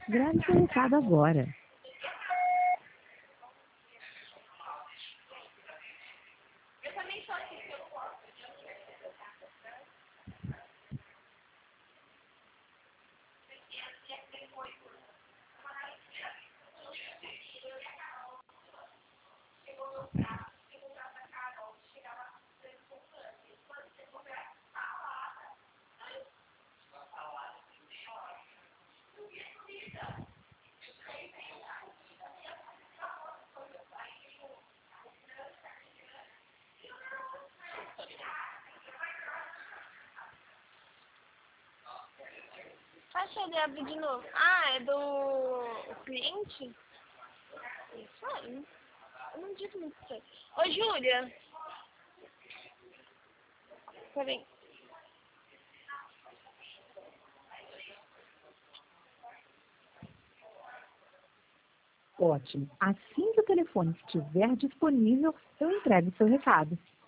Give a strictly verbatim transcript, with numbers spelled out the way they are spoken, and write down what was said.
Grave seu recado agora. Deixa ele abrir de novo. Ah, é do o cliente? Isso aí. Eu não digo muito isso aí. Ô, Júlia. Peraí. Ótimo. Assim que o telefone estiver disponível, eu entrego seu recado.